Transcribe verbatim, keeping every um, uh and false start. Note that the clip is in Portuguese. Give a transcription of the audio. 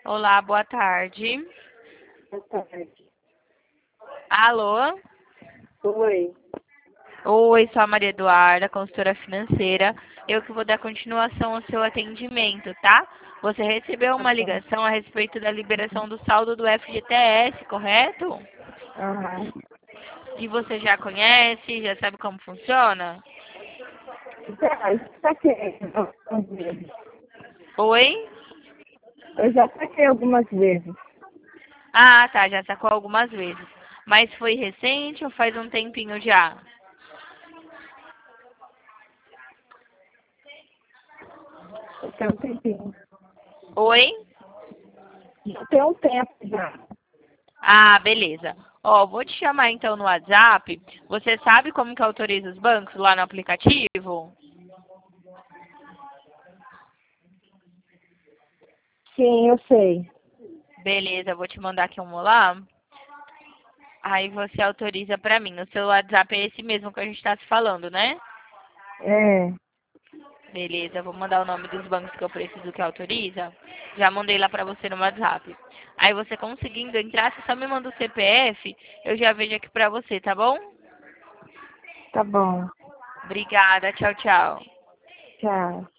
Olá, boa tarde. Boa tarde. Alô? Oi. Oi, sou a Maria Eduarda, consultora financeira. Eu que vou dar continuação ao seu atendimento, tá? Você recebeu Tá uma bom. ligação a respeito da liberação do saldo do F G T S, correto? Aham. E você já conhece, já sabe como funciona? Já, eu já saquei algumas vezes. Oi? Eu já saquei algumas vezes. Ah, tá, já sacou algumas vezes. Mas foi recente ou faz um tempinho já? Já tem um tempinho. Oi? Já tem um tempo já. Ah, beleza. Ó, vou te chamar então no WhatsApp. Você sabe como que autoriza os bancos lá no aplicativo? Sim, eu sei. Beleza, vou te mandar aqui um olá. Aí você autoriza pra mim. O seu WhatsApp é esse mesmo que a gente tá se falando, né? É. Beleza, vou mandar o nome dos bancos que eu preciso que autoriza. Já mandei lá pra você no WhatsApp. Aí você conseguindo entrar, você só me manda o C P F, eu já vejo aqui pra você, tá bom? Tá bom. Obrigada, tchau, tchau. Tchau.